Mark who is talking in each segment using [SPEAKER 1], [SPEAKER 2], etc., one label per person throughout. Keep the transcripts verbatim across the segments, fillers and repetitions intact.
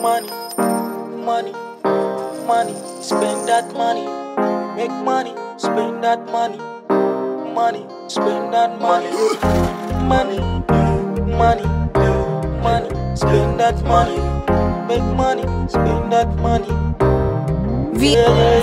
[SPEAKER 1] money, money, money, spend that money. Make money, spend that money. Money, spend that money. Money, money, money, spend that money. Make money, spend that money.
[SPEAKER 2] V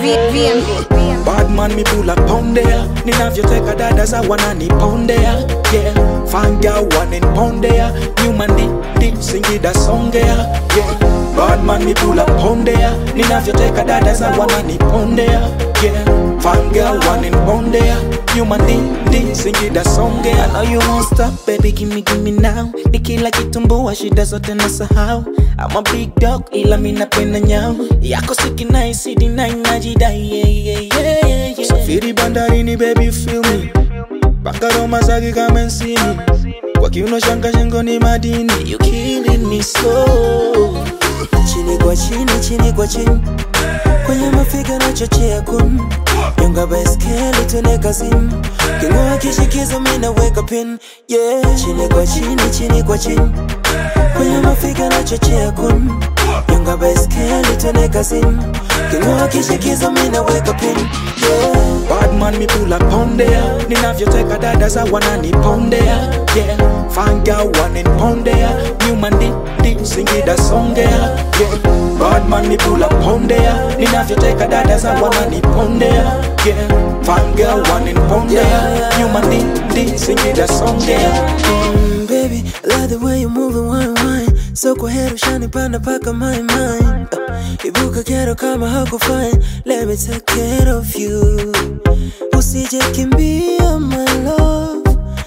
[SPEAKER 2] M B
[SPEAKER 1] Bad man, me pull up pound there. Ninavyoteka dada za wanani pound there. Yeah, fine girl one in pound there. New man di di Singida song there. Yeah, bad man, me pull up pound there. Ninavyoteka dada za wanani pound there. Yeah, fine girl one in pound there. New man di di Singida song there. I know you won't stop, baby, give me, give me now. Nikila kitumbua shida zote nasahau. I'm a big dog, ila mi napenda nyao. Yako siki nice, sidi nine najidai. Yeah, yeah, yeah, yeah, yeah. Safiri bandarini, baby, feel me. Bakaro masaki come and see me. Kwa kiuno shanga shingo ni madini. You killing me slow. Chini kwa chini, chini kwa chini. Kwenye mafiga na chochea kun. Yunga baiskeli tuneka simu. Kingoa kishikizo mina weka pin. Yeah, chini kwa chini, chini kwa chini. Kwenye mafiga na chochea kun. Yunga baiskeli tuneka simu. Kingoa kishikizo mina weka pin. Yeah, bad man, me pull up pound there. Ninavyoteka dada za wanani pound there. Yeah, fine girl one in pound there. New man di di Singida song there. Yeah, bad man, me pull up pound there. Ninavyoteka dada za wanani pound there. Yeah, fine girl one in pound there. New man di di Singida song there.
[SPEAKER 3] Mm, baby, I love the way you move and wine wine. So kwa hero shani panda paka my mind. uh, Ibuka kero kama hako fine. Let me take care of you. Usije kimbia my love.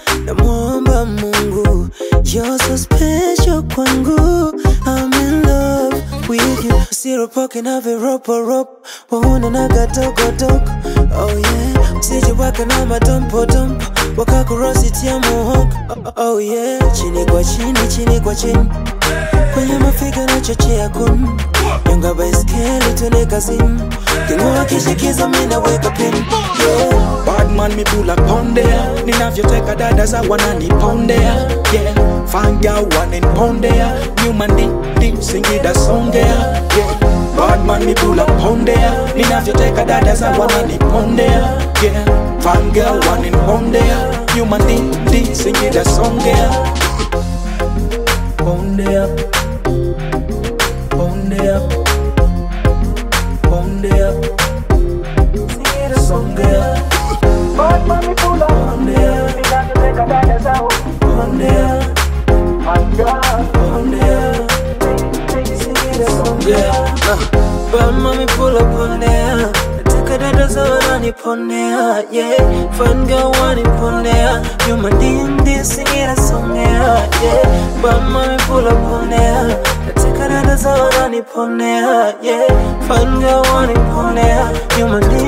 [SPEAKER 3] Namuomba Mungu, you're so special kwangu. I'm in love with you. Zero pocket have a rope or rope. Wahuna naga doko doko. Oh yeah. Usije waka na madompo dompo. Waka kurosi tia mohok. Oh, oh yeah. Chini kwa chini, chini kwa chini. Kwenye mafiga na chochea kun. Yunga baiskeli tuneka simu. Kingoa kishikizo mina weka pin. Yeah,
[SPEAKER 1] bad man, me pull up pound there. Ninavyoteka dada za wanani pound there. Yeah, fine girl one in pound there. New man di di Singida song there. Yeah, bad man, me pull up pound there. Ninavyoteka dada za wanani pound there. Yeah, fine girl one in pound there. New man di di Singida song there. Pound there, pound there, pound there. Singida song there. Bad man, me pull up pound there. Ninavyoteka dada za pound there. Fine girl pound there. Singida song there.
[SPEAKER 3] bad mommy pull up on there. Take a dada za wanani pon there. Yeah, fun girl wani pon there. You my D M D Singida song there. Yeah, bad mommy pull up on there. Take a dada za wanani pon there. Yeah, fun girl wani pon there. You my D